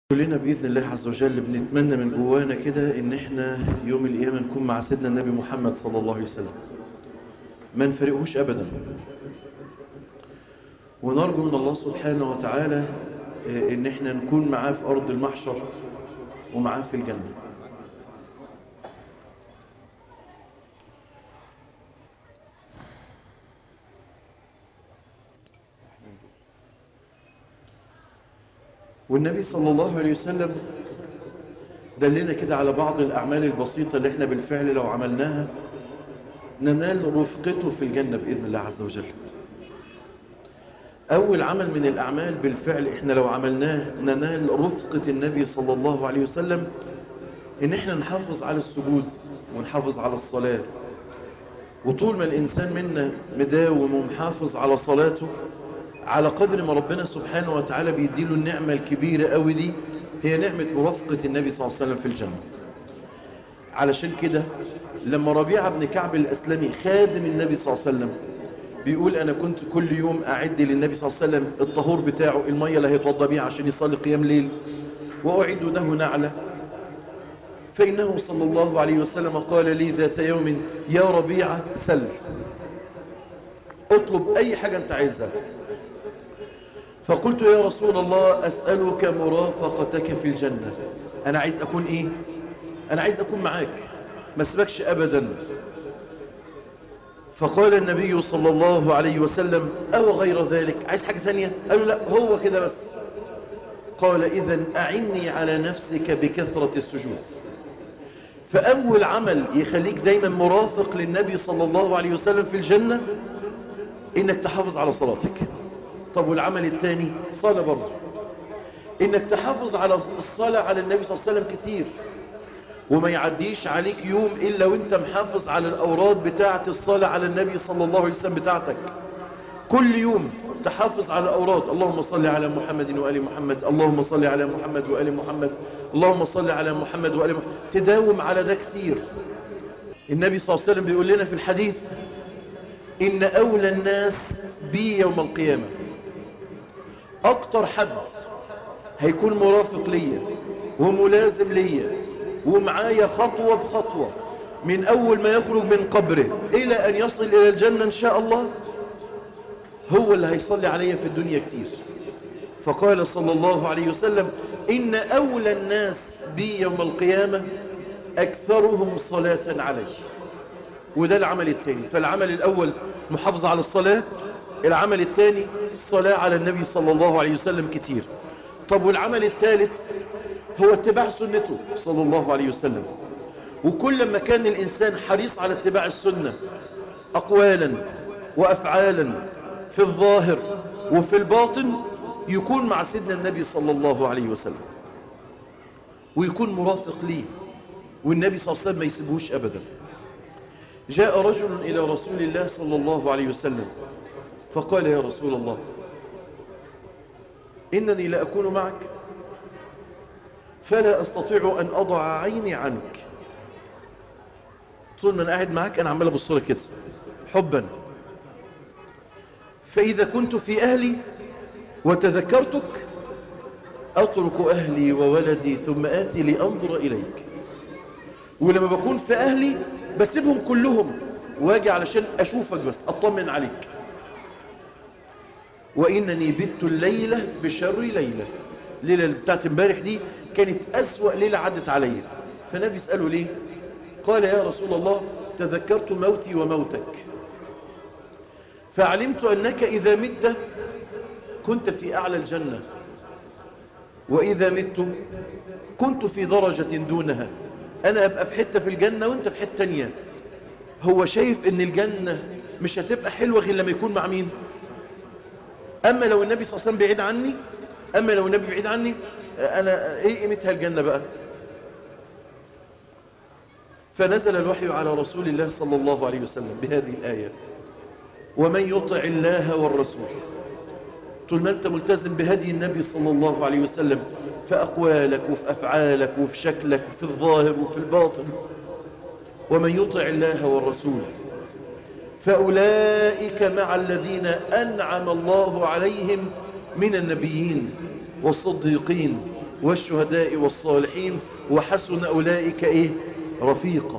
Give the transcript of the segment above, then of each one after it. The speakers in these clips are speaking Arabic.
كلنا بإذن الله عز وجل بنتمنى من جوانا كده إن إحنا يوم القيامة نكون مع سيدنا النبي محمد صلى الله عليه وسلم، ما نفرقوش أبدا، ونرجو من الله سبحانه وتعالى إن إحنا نكون معاه في أرض المحشر ومعاه في الجنة. والنبي صلى الله عليه وسلم دلنا كده على بعض الأعمال البسيطة اللي احنا بالفعل لو عملناها ننال رفقته في الجنة بإذن الله عز وجل. أول عمل من الأعمال بالفعل احنا لو عملناه ننال رفقة النبي صلى الله عليه وسلم، إن احنا نحافظ على السجود ونحافظ على الصلاة. وطول ما الإنسان منا مداوم ومحافظ على صلاته، على قدر ما ربنا سبحانه وتعالى بيديله النعمة الكبيرة قوي دي، هي نعمة مرافقة النبي صلى الله عليه وسلم في الجنة. علشان كده لما ربيعة بن كعب الأسلمي خادم النبي صلى الله عليه وسلم بيقول أنا كنت كل يوم أعد للنبي صلى الله عليه وسلم الطهور بتاعه، المية اللي هيتوضى بيها عشان يصلي قيام ليل، وأعد له نعلة، فإنه صلى الله عليه وسلم قال لي ذات يوم يا ربيعة سل، اطلب أي حاجة أنت عايزها. فقلت يا رسول الله أسألك مرافقتك في الجنة، أنا عايز أكون إيه؟ أنا عايز أكون معاك، ما اسبكش أبدا. فقال النبي صلى الله عليه وسلم أو غير ذلك، عايز حاجة ثانية؟ قالوا لا هو كده بس. قال إذن أعني على نفسك بكثرة السجود. فأول عمل يخليك دايما مرافق للنبي صلى الله عليه وسلم في الجنة إنك تحافظ على صلاتك. طب والعمل الثاني صلاة برضه، إنك تحافظ على الصلاة على النبي صلى الله عليه وسلم كتير، وما يعديش عليك يوم إلا وانت محافظ على الأوراد بتاعة الصلاة على النبي صلى الله عليه وسلم بتاعتك. كل يوم تحافظ على الأوراد، اللهم صل على محمد وآل محمد، اللهم صل على محمد وآل محمد، اللهم صل على محمد وآل محمد، تداوم على ده كتير. النبي صلى الله عليه وسلم بيقول لنا في الحديث إن أولى الناس بي يوم القيامة، أكتر حد هيكون مرافق ليا وملازم ليا ومعايا خطوة بخطوة من أول ما يخرج من قبره إلى أن يصل إلى الجنة إن شاء الله، هو اللي هيصلي عليا في الدنيا كتير. فقال صلى الله عليه وسلم إن أولى الناس بي يوم القيامة أكثرهم صلاة علي. وده العمل الثاني. فالعمل الأول محافظة على الصلاة، العمل الثاني الصلاة على النبي صلى الله عليه وسلم كتير. طب والعمل الثالث هو اتباع سنته صلى الله عليه وسلم. وكل ما كان الإنسان حريص على اتباع السنة أقوالا وأفعالا في الظاهر وفي الباطن، يكون مع سيدنا النبي صلى الله عليه وسلم ويكون مرافق ليه، والنبي صلى الله عليه وسلم ما يسيبهوش أبدا. جاء رجل إلى رسول الله صلى الله عليه وسلم فقال يا رسول الله إنني لا أكون معك فلا أستطيع أن أضع عيني عنك، طول ما أنا قاعد معك أنا عمال أبص لك كده حبا، فإذا كنت في أهلي وتذكرتك أترك أهلي وولدي ثم آتي لأنظر إليك. ولما بكون في أهلي بسيبهم كلهم واجي علشان أشوفك بس أطمن عليك. وإنني بت الليلة بشر ليلة، الليلة بتاعت امبارح دي كانت أسوأ ليلة عدت علي. فالنبي يسأله ليه؟ قال يا رسول الله تذكرت موتي وموتك، فعلمت أنك إذا مت كنت في أعلى الجنة، وإذا مت كنت في درجة دونها، أنا أبقى في حتة في الجنة وأنت في حتة تانية. هو شايف أن الجنة مش هتبقى حلوة غير لما يكون مع مين؟ أما لو النبي صلى الله عليه وسلم بعيد عني، أما لو النبي بعيد عني أنا إيه قيمتها الجنة بقى؟ فنزل الوحي على رسول الله صلى الله عليه وسلم بهذه الآية ومن يطع الله والرسول. طول ما أنت ملتزم بهدي النبي صلى الله عليه وسلم في أقوالك وفي أفعالك وفي شكلك وفي الظاهر وفي الباطن، ومن يطع الله والرسول فأولئك مع الذين أنعم الله عليهم من النبيين والصديقين والشهداء والصالحين وحسن أولئك إيه رفيقا.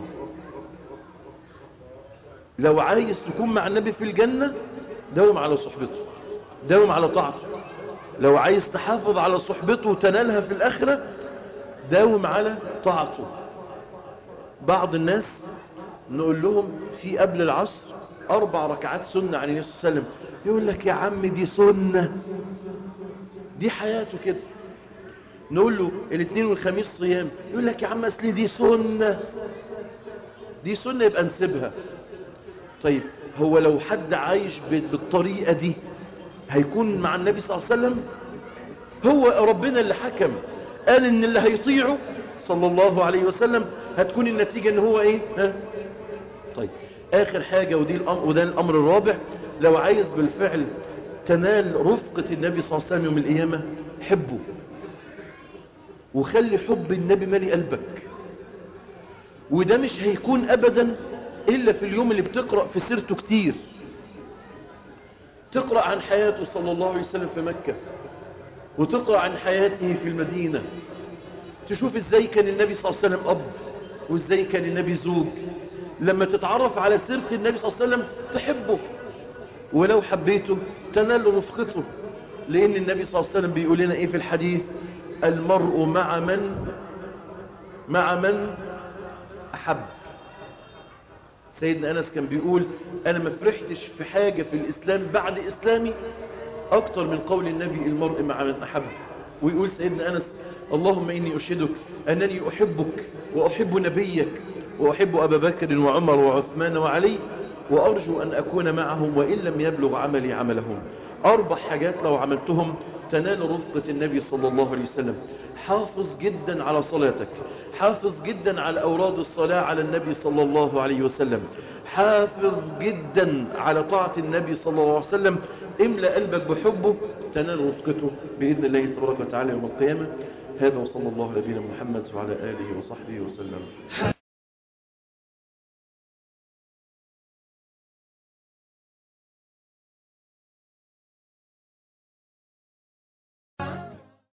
لو عايز تكون مع النبي في الجنة داوم على صحبته، داوم على طاعته. لو عايز تحافظ على صحبته وتنالها في الآخرة داوم على طاعته. بعض الناس نقول لهم في قبل العصر 4 ركعات سنة عن النبي صلى الله عليه وسلم، يقول لك يا عم دي سنة، دي حياته كده. نقول له الاثنين والخميس صيام، يقول لك يا عم اصل دي سنة، دي سنة يبقى نسيبها. طيب هو لو حد عايش بالطريقة دي هيكون مع النبي صلى الله عليه وسلم؟ هو ربنا اللي حكم، قال ان اللي هيطيعه صلى الله عليه وسلم هتكون النتيجة ان هو ايه طيب اخر حاجة وده الامر الرابع، لو عايز بالفعل تنال رفقة النبي صلى الله عليه وسلم يوم القيامة حبه، وخلي حب النبي مالي قلبك. وده مش هيكون ابدا الا في اليوم اللي بتقرأ في سيرته كتير، تقرأ عن حياته صلى الله عليه وسلم في مكة، وتقرأ عن حياته في المدينة، تشوف ازاي كان النبي صلى الله عليه وسلم اب، وازاي كان النبي زوج. لما تتعرف على سيرة النبي صلى الله عليه وسلم تحبه، ولو حبيته تنال رفقته. لان النبي صلى الله عليه وسلم بيقول لنا ايه في الحديث؟ المرء مع من احب. سيدنا أنس كان بيقول أنا ما فرحتش في حاجة في الإسلام بعد إسلامي أكتر من قول النبي المرء مع من أحب. ويقول سيدنا أنس اللهم إني أشهدك أنني أحبك وأحب نبيك وأحب أبا بكر وعمر وعثمان وعلي وأرجو أن أكون معهم وإن لم يبلغ عملي عملهم. 4 حاجات لو عملتهم تنال رفقة النبي صلى الله عليه وسلم. حافظ جدا على صلاتك، حافظ جدا على أوراد الصلاة على النبي صلى الله عليه وسلم، حافظ جدا على طاعة النبي صلى الله عليه وسلم. املأ قلبك بحبه تنال رفقته بإذن الله تبارك وتعالى يوم القيامة. هذا وصلى الله على نبينا محمد وعلى آله وصحبه وسلم.